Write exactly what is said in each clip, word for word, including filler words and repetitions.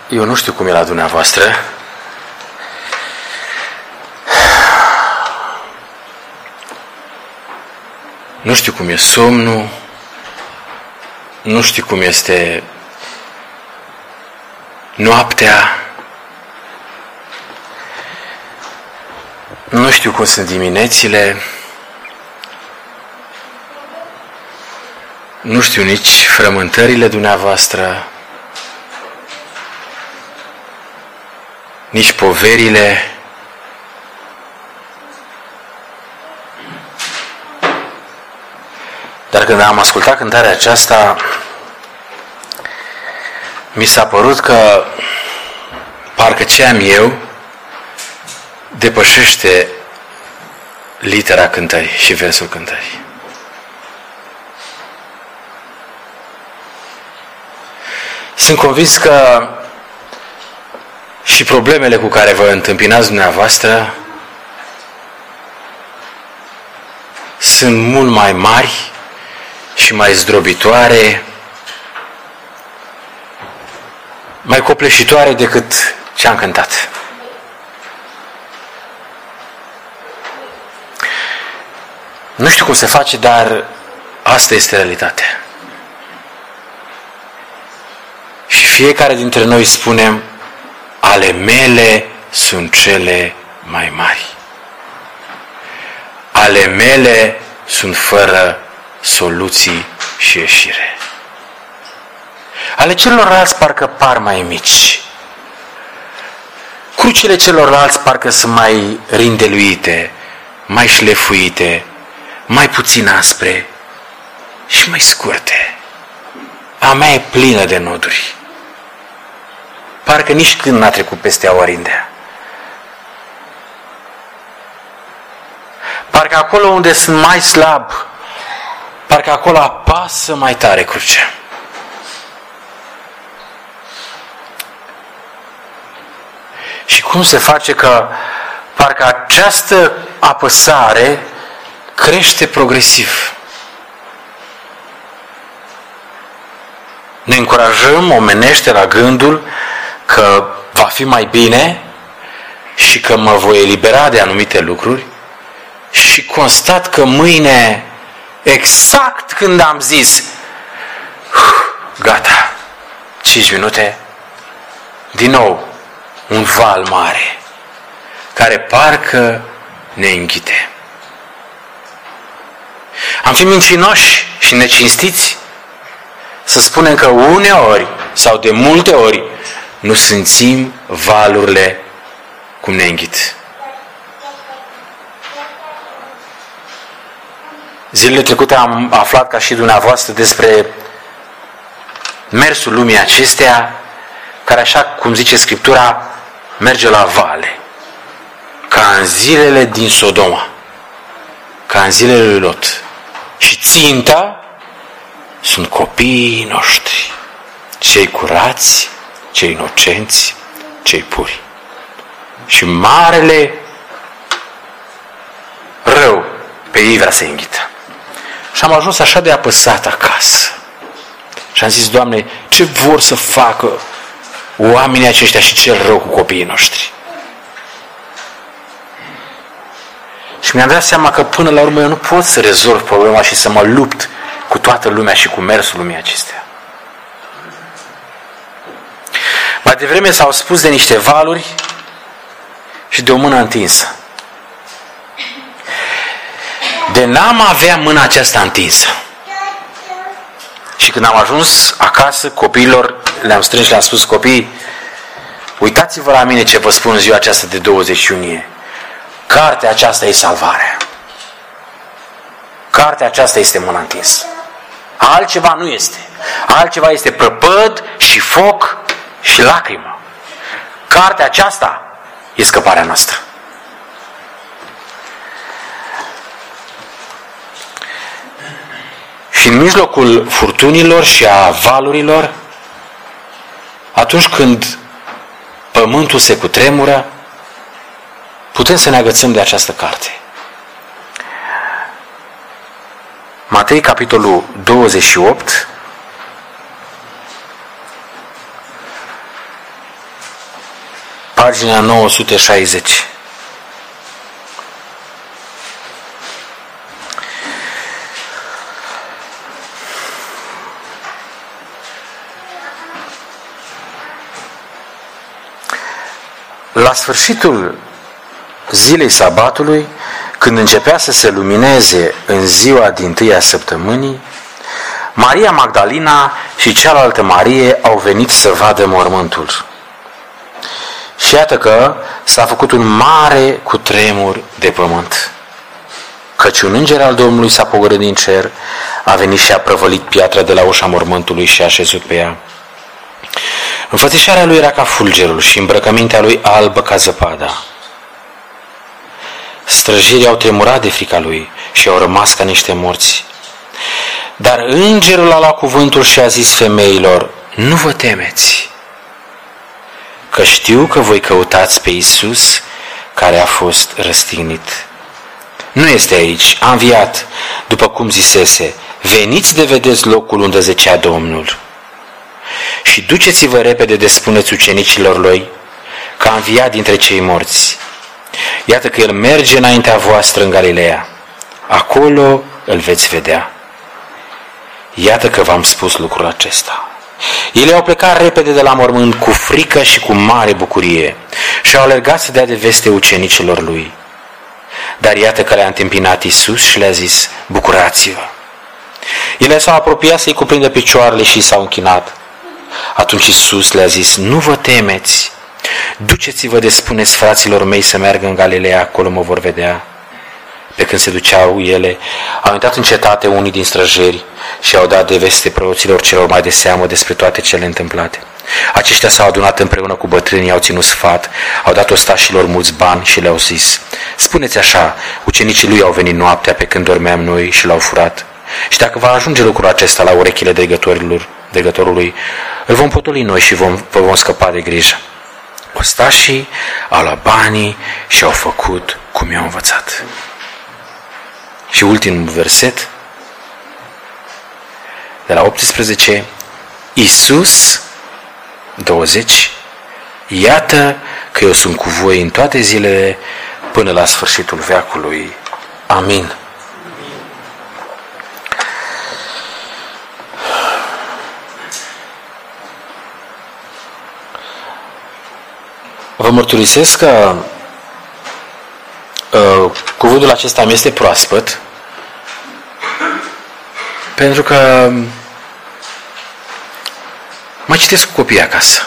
Eu nu știu cum e la dumneavoastră. Nu știu cum e somnul. Nu știu cum este noaptea. Nu știu cum sunt diminețile. Nu știu nici frământările dumneavoastră, nici poverile. Dar când am ascultat cântarea aceasta, mi s-a părut că parcă ce am eu depășește litera cântării și versul cântării. Sunt convins că și problemele cu care vă întâmpinați dumneavoastră sunt mult mai mari și mai zdrobitoare, mai copleșitoare decât ce am cântat. Nu știu cum se face, dar asta este realitatea. Și fiecare dintre noi spunem, ale mele sunt cele mai mari. Ale mele sunt fără soluții și ieșire. Ale celorlalți parcă par mai mici. Crucile celorlalți parcă sunt mai rindeluite, mai șlefuite, mai puțin aspre și mai scurte. A mea e plină de noduri. Parcă nici când n-a trecut peste a orindea. Parcă acolo unde sunt mai slab, parcă acolo apasă mai tare crucea. Și cum se face că parcă această apăsare crește progresiv? Ne încurajăm omenește la gândul că va fi mai bine și că mă voi elibera de anumite lucruri și constat că mâine, exact când am zis gata, cinci minute, din nou un val mare care parcă ne înghite. Am fi mincinoși și necinstiți să spunem că uneori sau de multe ori nu simțim valurile cum ne înghit. Zilele trecute am aflat ca și dumneavoastră despre mersul lumii acesteia, care, așa cum zice Scriptura, merge la vale, ca în zilele din Sodoma, ca în zilele lui Lot. Și ținta sunt copiii noștri, cei curați, cei inocenți, cei puri. Și marele rău pe ei vrea să înghită. Și am ajuns așa de apăsat acasă. Și am zis, Doamne, ce vor să facă oamenii aceștia și cel rău cu copiii noștri? Și mi-am dat seama că până la urmă eu nu pot să rezolv problema și să mă lupt cu toată lumea și cu mersul lumii acestea. Mai devreme s-au spus de niște valuri și de o mână întinsă. De n-am avea mâna aceasta întinsă. Și când am ajuns acasă, copiilor, le-am strâns și le-am spus, copii, uitați-vă la mine ce vă spun în ziua aceasta de douăzeci iunie. Cartea aceasta e salvarea. Cartea aceasta este mâna întinsă. Altceva nu este. Altceva este prăpăd și foc și lacrimă. Cartea aceasta e scăparea noastră. Și în mijlocul furtunilor și a valurilor, atunci când pământul se cutremură, putem să ne agățăm de această carte. Matei, capitolul douăzeci și opt, pagina nouă sute șaizeci. La sfârșitul zilei sabatului, când începea să se lumineze în ziua dintâi a săptămânii, Maria Magdalena și cealaltă Marie au venit să vadă mormântul. Și iată că s-a făcut un mare cutremur de pământ, căci un înger al Domnului s-a pogorât din cer, a venit și a prăvălit piatra de la ușa mormântului și a așezut pe ea. Înfățișarea lui era ca fulgerul și îmbrăcămintea lui albă ca zăpada. Străjirii au tremurat de frica lui și au rămas ca niște morți. Dar îngerul a luat cuvântul și a zis femeilor: nu vă temeți, că știu că voi căutați pe Iisus care a fost răstignit. Nu este aici, a înviat, după cum zisese. Veniți de vedeți locul unde zăcea Domnul. Și duceți-vă repede de spuneți ucenicilor lui că a înviat dintre cei morți. Iată că el merge înaintea voastră în Galileea. Acolo îl veți vedea. Iată că v-am spus lucrul acesta. Ele au plecat repede de la mormânt cu frică și cu mare bucurie și au alergat să dea de veste ucenicilor lui. Dar iată că le-a întâmpinat Iisus și le-a zis: bucurați-vă. Ele s-au apropiat să-i cuprindă picioarele și s-au închinat. Atunci Iisus le-a zis: nu vă temeți, duceți-vă de spuneți fraților mei să meargă în Galileea, acolo mă vor vedea. Pe când se duceau ele, au intrat în cetate unii din străjeri și au dat de veste preoților celor mai de seamă despre toate cele întâmplate. Aceștia s-au adunat împreună cu bătrânii, au ținut sfat, au dat ostașilor mulți bani și le-au zis: spuneți așa, ucenicii lui au venit noaptea pe când dormeam noi și l-au furat. Și dacă va ajunge lucrul acesta la urechile dregătorilor, dregătorului, îl vom potoli noi și vom, vă vom scăpa de grijă. Ostașii au luat banii și au făcut cum i-au învățat. Și ultimul verset, de la optsprezece, Iisus, douăzeci, iată că eu sunt cu voi în toate zilele până la sfârșitul veacului. Amin. Vă mărturisesc că uh, cuvântul acesta mi este proaspăt, pentru că mai citesc cu copiii acasă.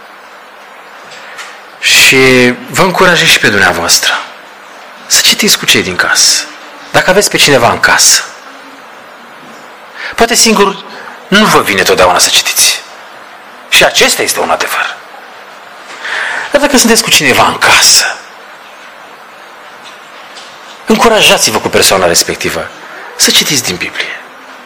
Și vă încurajez și pe dumneavoastră să citiți cu cei din casă. Dacă aveți pe cineva în casă. Poate singur nu vă vine totdeauna să citiți. Și acesta este un adevăr. Dar dacă sunteți cu cineva în casă, încurajați-vă cu persoana respectivă să citiți din Biblie.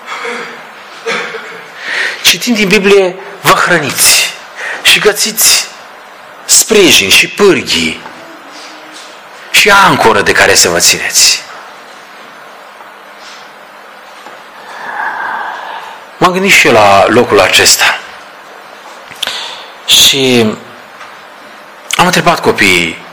Citind din Biblie, vă hrăniți și găsiți sprijin și pârghii și ancoră de care să vă țineți. M-am gândit și eu la locul acesta și am întrebat copiii: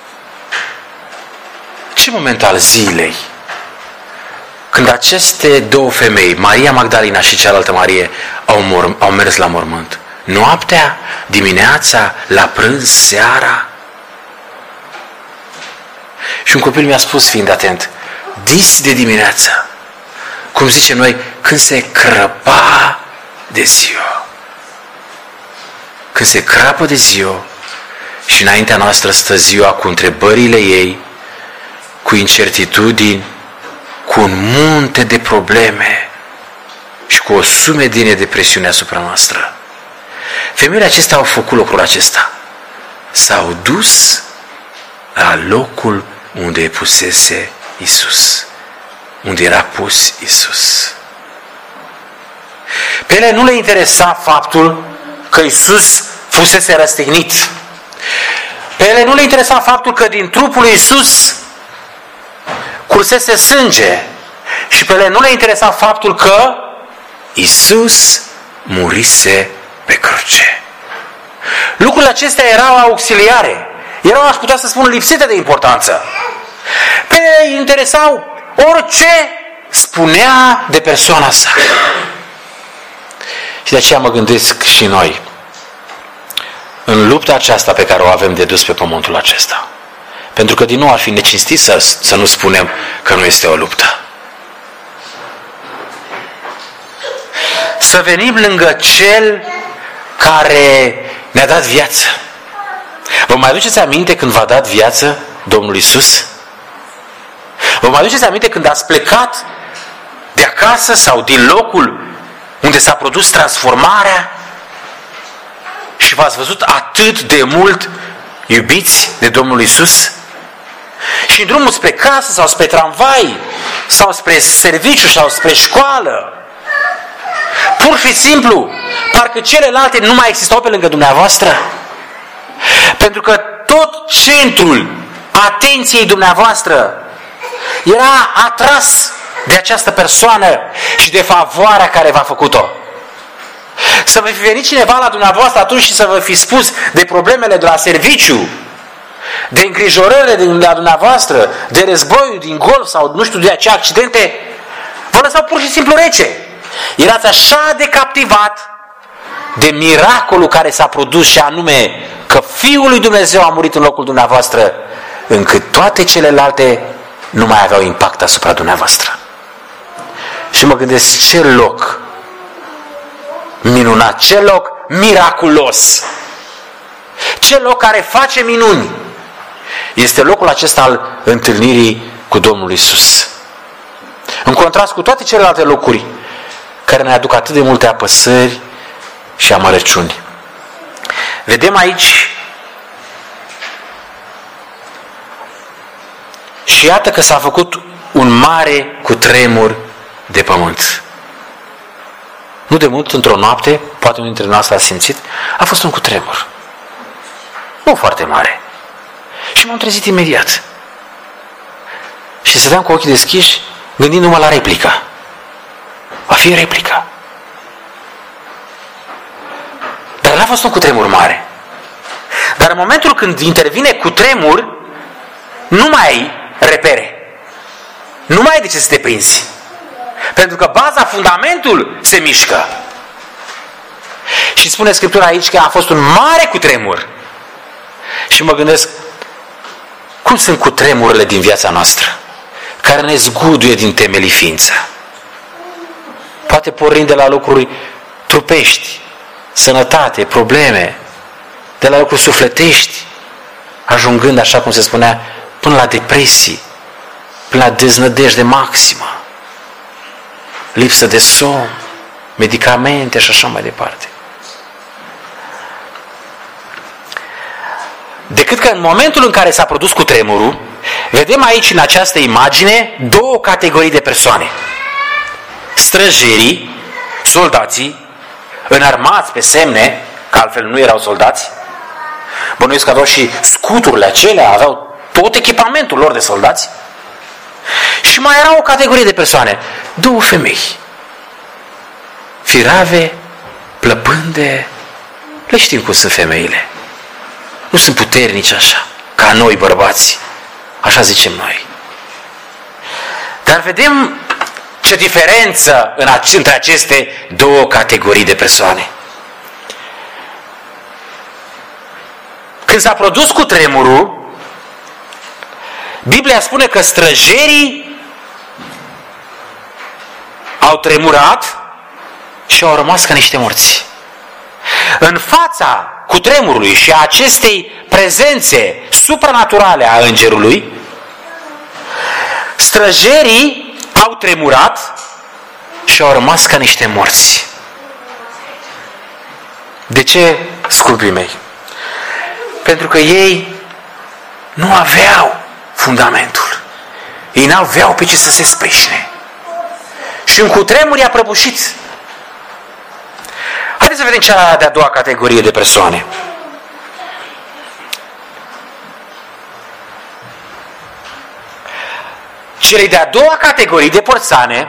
ce moment al zilei, când aceste două femei, Maria Magdalena și cealaltă Marie, au, mor- au mers la mormânt? Noaptea, dimineața, la prânz, seara? Și un copil mi-a spus, fiind atent: dis de dimineață, cum zicem noi, când se crăpa de ziua. Când se crapă de ziua și înaintea noastră stă ziua cu întrebările ei, cu incertitudini, cu un munte de probleme și cu o sumedenie de presiune asupra noastră. Femeile acestea au făcut lucrul acesta. S-au dus la locul unde pusese Iisus, unde era pus Iisus. Pe ele nu le interesa faptul că Iisus fusese răstignit. Pe ele nu le interesa faptul că din trupul lui Iisus cursese sânge. Și pe ele nu le interesa faptul că Iisus murise pe cruce. Lucrurile acestea erau auxiliare. erau, aș putea să spun, lipsite de importanță. Pe ele îi interesau orice spunea de persoana sa. Și de aceea mă gândesc și noi, în lupta aceasta pe care o avem de dus pe pământul acesta. Pentru că din nou ar fi necinstit să, să nu spunem că nu este o luptă. Să venim lângă Cel care ne-a dat viață. Vă mai aduceți aminte când v-a dat viață Domnul Iisus? Vă mai aduceți aminte când ați plecat de acasă sau din locul unde s-a produs transformarea și v-ați văzut atât de mult iubiți de Domnul Iisus? Și în drumul spre casă sau spre tramvai sau spre serviciu sau spre școală, pur și simplu, parcă celelalte nu mai existau pe lângă dumneavoastră. Pentru că tot centrul atenției dumneavoastră era atras de această persoană și de favoarea care v-a făcut-o. Să vă fi venit cineva la dumneavoastră atunci și să vă fi spus de problemele de la serviciu, de îngrijorările de la dumneavoastră, de războiul din Golf sau nu știu de ce accidente, vă lăsau pur și simplu rece. Erați așa de captivat de miracolul care s-a produs, și anume că Fiul lui Dumnezeu a murit în locul dumneavoastră, încât toate celelalte nu mai aveau impact asupra dumneavoastră. Și mă gândesc, ce loc minunat, ce loc miraculos, ce loc care face minuni, este locul acesta al întâlnirii cu Domnul Iisus. În contrast cu toate celelalte locuri care ne aduc atât de multe apăsări și amărăciuni. Vedem aici și iată că s-a făcut un mare cutremur de pământ. Nu de mult, într-o noapte, poate unul dintre noastre a simțit, a fost un cutremur. Nu foarte mare. Și m-am trezit imediat. Și stăteam cu ochii deschiși, gândindu-mă la replica. Va fi replica. Dar n-a fost un cutremur mare. Dar în momentul când intervine cutremur, nu mai ai repere. Nu mai ai de ce să te prinzi. Pentru că baza, fundamentul se mișcă. Și spune Scriptura aici că a fost un mare cutremur. Și mă gândesc, cum sunt cutremurile din viața noastră, care ne zguduie din temelii ființa? Poate pornind de la lucruri trupești, sănătate, probleme, de la lucruri sufletești, ajungând, așa cum se spunea, până la depresii, până la deznădejde maximă, lipsă de somn, medicamente și așa mai departe. Decât că în momentul în care s-a produs cutremurul, vedem aici în această imagine două categorii de persoane. Străjerii, soldații, înarmați pe semne, că altfel nu erau soldați. Bănuiesc că aveau și scuturile acelea, aveau tot echipamentul lor de soldați. Și mai era o categorie de persoane, două femei, firave, plăpânde, le știm cum sunt femeile. Nu sunt puternici așa, ca noi bărbați, așa zicem noi. Dar vedem ce diferență în ac- între aceste două categorii de persoane. Când s-a produs cutremurul, Biblia spune că străjerii au tremurat și au rămas ca niște morți. În fața cutremurului și a acestei prezențe supranaturale a îngerului, străjerii au tremurat și au rămas ca niște morți. De ce, scumpii mei? Pentru că ei nu aveau fundamentul. Ei n-aveau pe ce să se sprijine. Și un cutremur i-a prăbușit. Haideți să vedem cea de-a doua categorie de persoane. Cele de-a doua categorie de persoane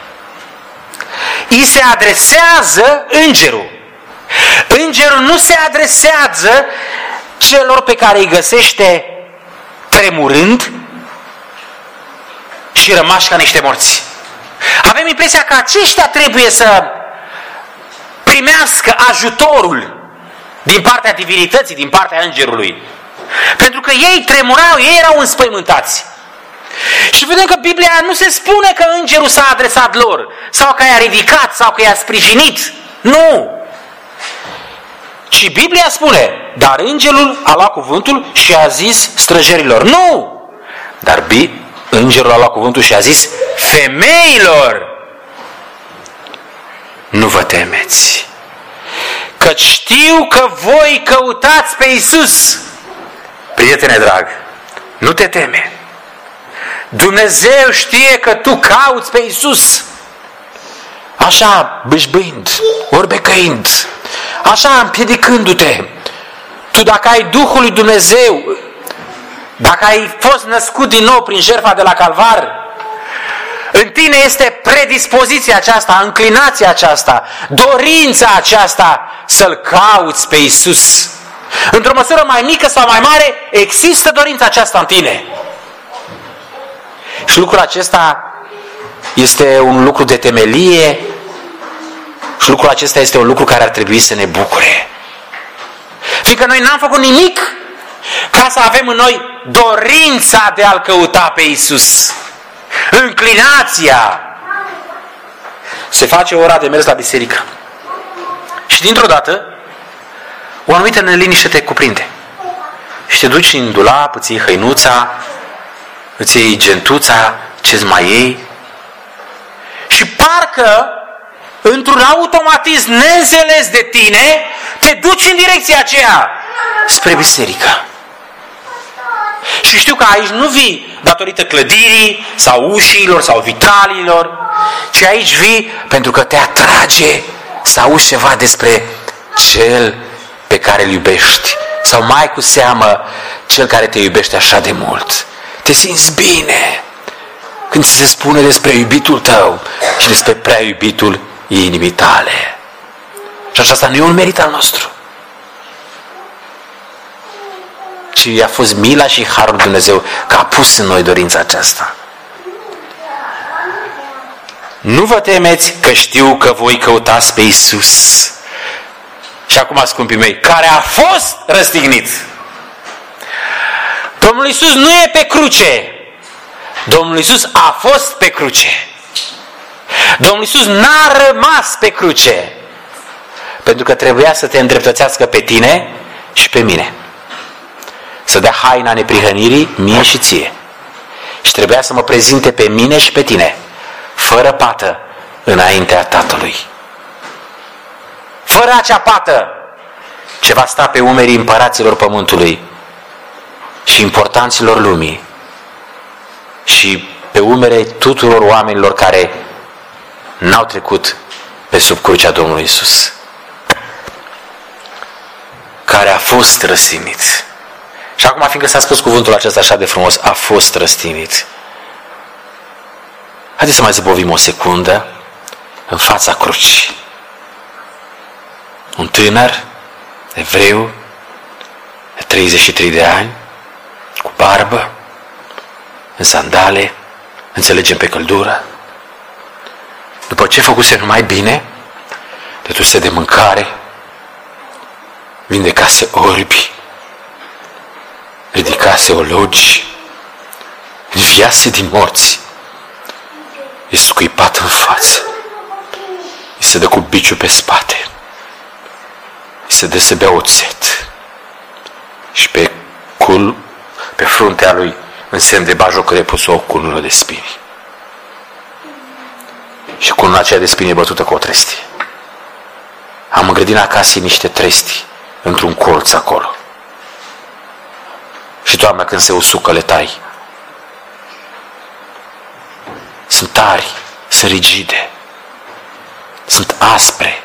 îi se adresează îngerul. Îngerul nu se adresează celor pe care îi găsește tremurând și rămași ca niște morți. Avem impresia că aceștia trebuie să primească ajutorul din partea divinității, din partea îngerului. Pentru că ei tremurau, ei erau înspăimântați. Și vedem că Biblia nu se spune că îngerul s-a adresat lor, sau că i-a ridicat, sau că i-a sprijinit. Nu! Ci Biblia spune, dar îngerul a luat cuvântul și a zis străjerilor. Nu! Dar îngerul a luat cuvântul și a zis femeilor, nu vă temeți, că știu că voi căutați pe Iisus. Prietene drag, nu te teme. Dumnezeu știe că tu cauți pe Iisus. Așa bâșbâind, orbecăind, așa împiedicându-te. Tu dacă ai Duhul lui Dumnezeu, dacă ai fost născut din nou prin jertfa de la Calvar, în tine este predispoziția aceasta, înclinația aceasta, dorința aceasta să-L cauți pe Iisus. Într-o măsură mai mică sau mai mare, există dorința aceasta în tine. Și lucrul acesta este un lucru de temelie și lucrul acesta este un lucru care ar trebui să ne bucure. Fiindcă noi n-am făcut nimic ca să avem în noi dorința de a-L căuta pe Iisus. Înclinația. Se face ora de mers la biserică. Și dintr-o dată, o anumită neliniște te cuprinde. Și te duci în dulap, îți iei hăinuța, îți iei gentuța, ce-ți mai iei. Și parcă, într-un automatism neînțeles de tine, te duci în direcția aceea, spre biserică. Și știu că aici nu vii datorită clădirii, sau ușilor, sau vitralilor, ci aici vii pentru că te atrage să auzi ceva despre Cel pe care îl iubești. Sau mai cu seamă, Cel care te iubește așa de mult. Te simți bine când ți se spune despre iubitul tău și despre prea iubitul inimii tale. Și aceasta nu e un merit al nostru, ci a fost mila și harul lui Dumnezeu că a pus în noi dorința aceasta. Nu vă temeți că știu că voi căutați pe Iisus. Și acum, scumpii mei, care a fost răstignit. Domnul Iisus nu e pe cruce. Domnul Iisus a fost pe cruce. Domnul Iisus n-a rămas pe cruce. Pentru că trebuia să te îndreptățească pe tine și pe mine. Să dea haina neprihănirii mie și ție. Și trebuia să mă prezinte pe mine și pe tine, fără pată, înaintea Tatălui. Fără acea pată ce va sta pe umerii împăraților pământului și importanților lumii și pe umerii tuturor oamenilor care n-au trecut pe sub crucea Domnului Iisus, care a fost răstignit. Și acum, fiindcă s-a spus cuvântul acesta așa de frumos, a fost răstignit, haideți să mai zăbovim o secundă în fața crucii. Un tânăr evreu de treizeci și trei de ani, cu barbă, în sandale, înțelegem pe căldură, după ce făcuse numai bine, dăduse de mâncare, vindecase orbi, ridicase ologi, înviase din morți, e scuipat în față, îi se dă cu biciul pe spate, îi se dă să bea oțet și pe cul, pe fruntea lui, în semn de bajocăre, pus o cunună de spini. Și cununa aceea de spini e bătută cu o trestie. Am în grădina casei niște trestii într-un colț acolo. Și toamna când se usucă le tai. Sunt tari, sunt rigide, sunt aspre.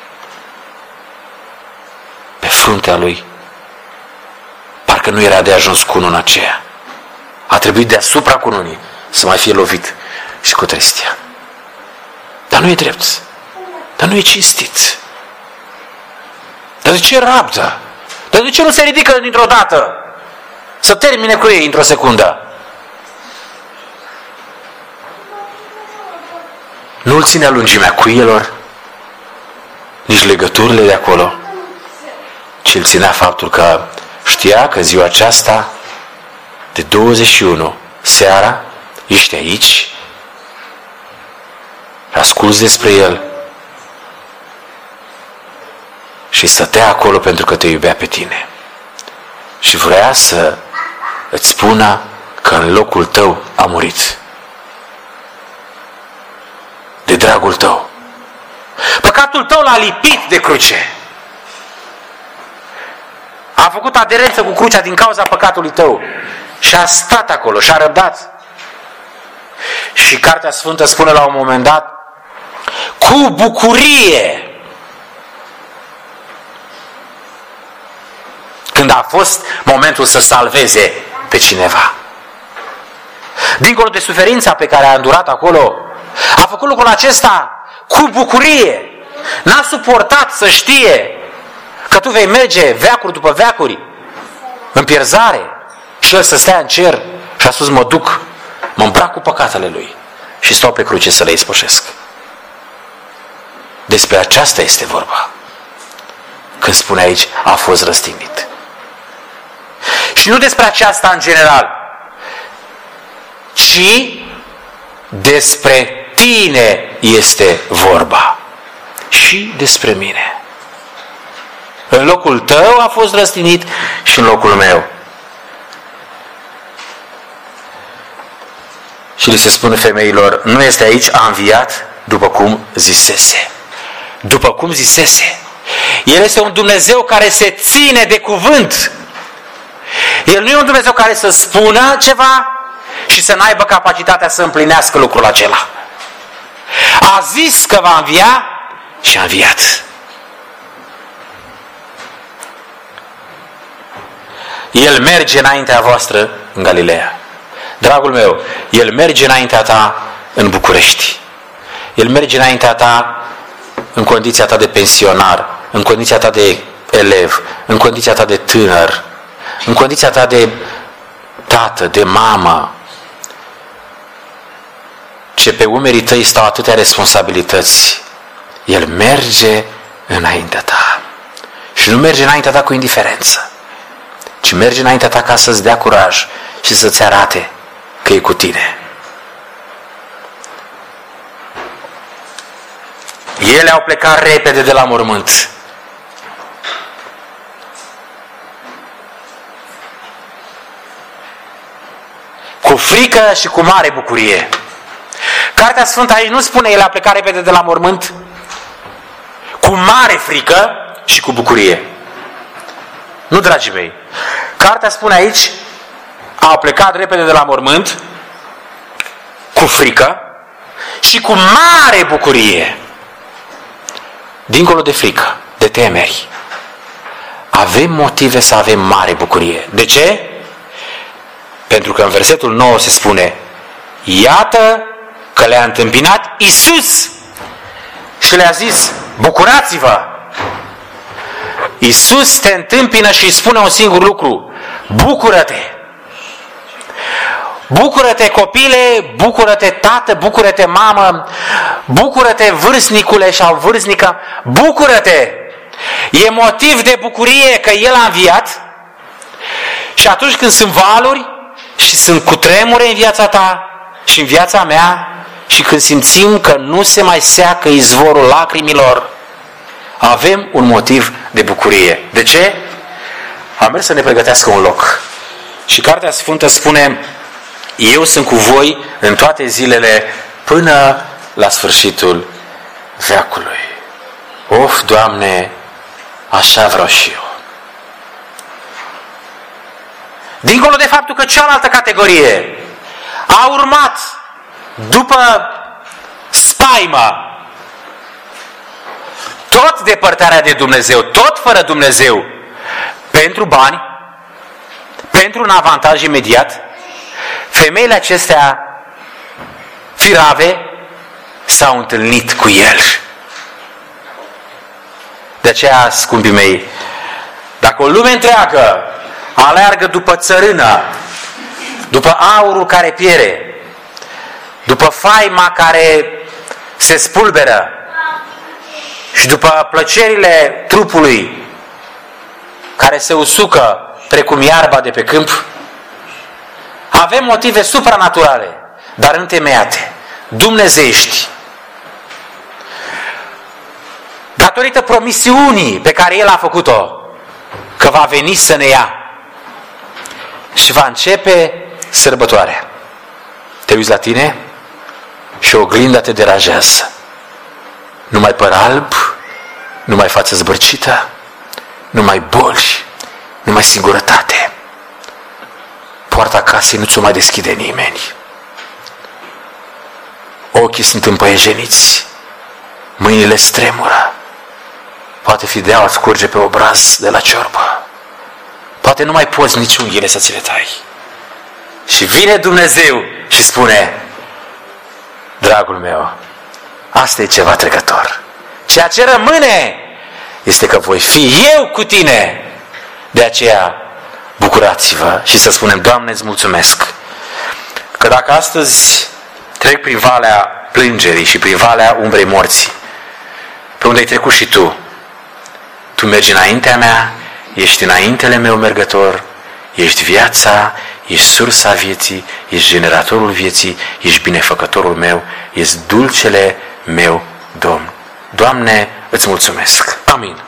Pe fruntea lui parcă nu era de ajuns cununa aceea. A trebuit deasupra cununii să mai fie lovit și cu trestia. Dar nu e drept. Dar nu e cinstit. Dar de ce rabdă? Dar de ce nu se ridică dintr-o dată? Să termine cu ei într-o secundă. Nu-l ținea lungimea cuielor, nici legăturile de acolo, ci îl ținea faptul că știa că ziua aceasta de douăzeci și unu, seara, ești aici, asculți despre el și stătea acolo pentru că te iubea pe tine. Și vrea să îți spună că în locul tău a murit. De dragul tău. Păcatul tău l-a lipit de cruce. A făcut aderență cu crucea din cauza păcatului tău. Și a stat acolo și a răbdat. Și Cartea Sfântă spune la un moment dat, cu bucurie, când a fost momentul să salveze pe cineva. Dincolo de suferința pe care a îndurat acolo, a făcut lucrul acesta cu bucurie. N-a suportat să știe că tu vei merge veacuri după veacuri în pierzare și el să stea în cer și a spus, mă duc, mă îmbrac cu păcatele lui și stau pe cruce să le ispășesc. Despre aceasta este vorba când spune aici, a fost răstignit. Și nu despre aceasta în general, ci despre tine este vorba. Și despre mine. În locul tău a fost răstignit și în locul meu. Și li se spune femeilor, nu este aici, a înviat după cum zisese. După cum zisese. El este un Dumnezeu care se ține de cuvânt. El nu e un Dumnezeu care să spună ceva și să n-aibă capacitatea să împlinească lucrul acela. A zis că va învia și a înviat. El merge înaintea voastră în Galileea. Dragul meu, El merge înaintea ta în București. El merge înaintea ta în condiția ta de pensionar, în condiția ta de elev, în condiția ta de tânăr, în condiția ta de tată, de mamă, ce pe umerii tăi stau atâtea responsabilități. El merge înaintea ta. Și nu merge înaintea ta cu indiferență, ci merge înaintea ta ca să-ți dea curaj și să-ți arate că e cu tine. Ele au plecat repede de la mormânt. Cu frică și cu mare bucurie. Cartea Sfântă aici nu spune ele a plecat repede de la mormânt cu mare frică și cu bucurie. Nu, dragii mei. Cartea spune aici au plecat repede de la mormânt cu frică și cu mare bucurie. Dincolo de frică, de temeri, avem motive să avem mare bucurie. De ce? Pentru că în versetul nouă se spune, iată că le-a întâmpinat Iisus și le-a zis, bucurați-vă! Iisus te întâmpină și îi spune un singur lucru, bucură-te! Bucură-te copile, bucură-te tată, bucură-te mamă, bucură-te vârstnicule sau vârstnică, bucură-te! E motiv de bucurie că El a înviat și atunci când sunt valuri și sunt cutremure în viața ta și în viața mea și când simțim că nu se mai seacă izvorul lacrimilor, avem un motiv de bucurie. De ce? Am mers să ne pregătească un loc. Și Cartea Sfântă spune, eu sunt cu voi în toate zilele până la sfârșitul veacului. Of, Doamne, așa vreau și eu. Dincolo de faptul că cealaltă categorie a urmat după spaima, tot depărtarea de Dumnezeu, tot fără Dumnezeu, pentru bani, pentru un avantaj imediat, femeile acestea firave s-au întâlnit cu El. De aceea, scumpii mei, Dacă o lume întreagă aleargă după țărână, după aurul care piere, după faima care se spulberă și după plăcerile trupului care se usucă precum iarba de pe câmp, avem motive supranaturale, dar întemeiate, dumnezeiești, datorită promisiunii pe care El a făcut-o, că va veni să ne ia și va începe sărbătoarea. Te uiți la tine și oglinda te deranjează. Nu mai păr alb, nu mai față zbârcită, nu mai boli, nu mai singurătate. Poarta casei nu ți-o mai deschide nimeni. Ochii sunt împăiejeniți, mâinile stremură. Poate fideaua îți curge pe obraz de la ciorbă. Poate nu mai poți nici unghiile să ți le tai. Și vine Dumnezeu și spune: dragul meu, asta e ceva trecător. Ceea ce rămâne este că voi fi eu cu tine. De aceea bucurați-vă și să spunem: Doamne, îți mulțumesc că dacă astăzi trec prin valea plângerii și prin valea umbrei morții, pe unde ai trecut și Tu, Tu mergi înaintea mea, ești înaintele meu mergător, ești viața, ești sursa vieții, ești generatorul vieții, ești binefăcătorul meu, ești dulcele meu Domn. Doamne, îți mulțumesc. Amin.